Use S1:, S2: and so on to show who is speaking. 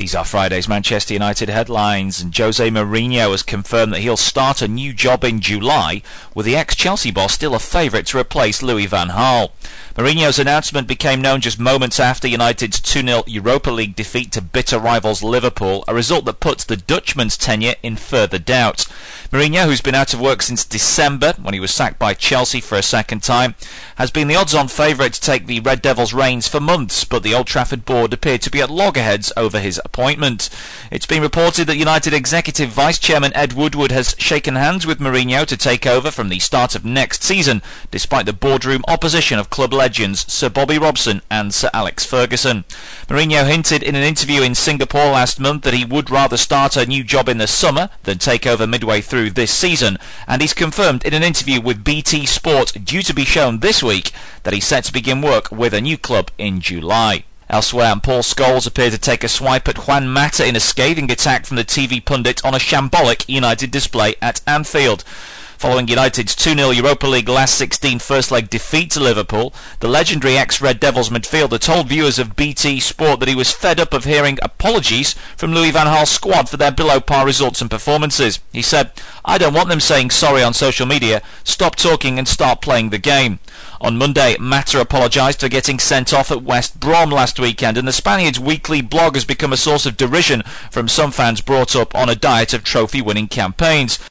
S1: These are Friday's Manchester United headlines, and Jose Mourinho has confirmed that he'll start a new job in July, with the ex-Chelsea boss still a favourite to replace Louis van Gaal. Mourinho's announcement became known just moments after United's 2-0 Europa League defeat to bitter rivals Liverpool, a result that puts the Dutchman's tenure in further doubt. Mourinho, who's been out of work since December, when he was sacked by Chelsea for a second time, has been the odds-on favourite to take the Red Devils' reins for months, but the Old Trafford board appeared to be at loggerheads over his appointment. It's been reported that United Executive Vice-Chairman Ed Woodward has shaken hands with Mourinho to take over from the start of next season, despite the boardroom opposition of club legends Sir Bobby Robson and Sir Alex Ferguson. Mourinho hinted in an interview in Singapore last month that he would rather start a new job in the summer than take over midway through this season, and he's confirmed in an interview with BT Sport, due to be shown this week, that he's set to begin work with a new club in July. Elsewhere, Paul Scholes appeared to take a swipe at Juan Mata in a scathing attack from the TV pundit on a shambolic United display at Anfield. Following United's 2-0 Europa League last 16 first-leg defeat to Liverpool, the legendary ex-Red Devils midfielder told viewers of BT Sport that he was fed up of hearing apologies from Louis van Gaal's squad for their below-par results and performances. He said, "I don't want them saying sorry on social media. Stop talking and start playing the game." On Monday, Mata apologised for getting sent off at West Brom last weekend, and the Spaniard's weekly blog has become a source of derision from some fans brought up on a diet of trophy-winning campaigns.